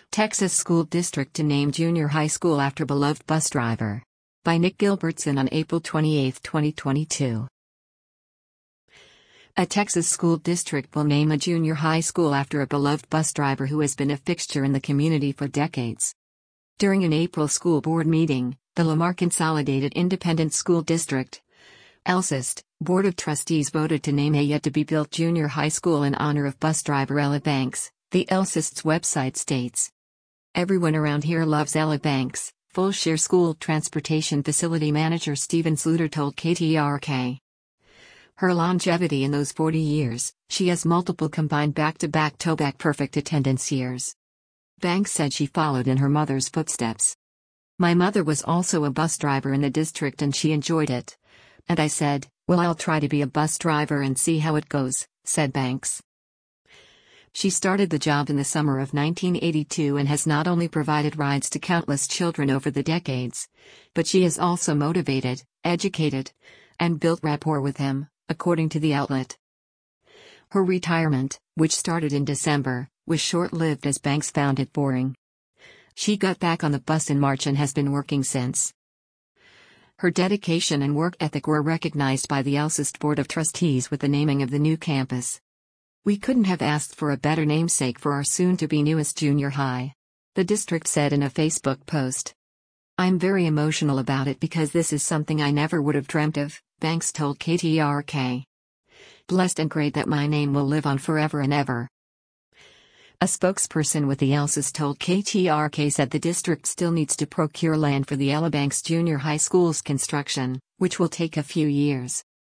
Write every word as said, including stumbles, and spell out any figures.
Texas School District to name junior high school after beloved bus driver. By Nick Gilbertson on April twenty-eighth, twenty twenty-two. A Texas school district will name a junior high school after a beloved bus driver who has been a fixture in the community for decades. During an April school board meeting, the Lamar Consolidated Independent School District (ELSIST) Board of Trustees voted to name a yet-to-be-built junior high school in honor of bus driver Ella Banks, the ELSIST's website states. Everyone around here loves Ella Banks, Fulshire School Transportation Facility Manager Steven Sluter told K T R K. Her longevity in those forty years, she has multiple combined back-to-back Toback perfect attendance years. Banks said she followed in her mother's footsteps. My mother was also a bus driver in the district and she enjoyed it. And I said, well, I'll try to be a bus driver and see how it goes, said Banks. She started the job in the summer of nineteen eighty-two and has not only provided rides to countless children over the decades, but she has also motivated, educated, and built rapport with him, according to the outlet. Her retirement, which started in December, was short-lived as Banks found it boring. She got back on the bus in March and has been working since. Her dedication and work ethic were recognized by the ELSIST Board of Trustees with the naming of the new campus. We couldn't have asked for a better namesake for our soon-to-be newest junior high, the district said in a Facebook post. I'm very emotional about it because this is something I never would have dreamt of, Banks told K T R K. Blessed and great that my name will live on forever and ever. A spokesperson with the ELSIST told K T R K said the district still needs to procure land for the Ella Banks Junior High School's construction, which will take a few years.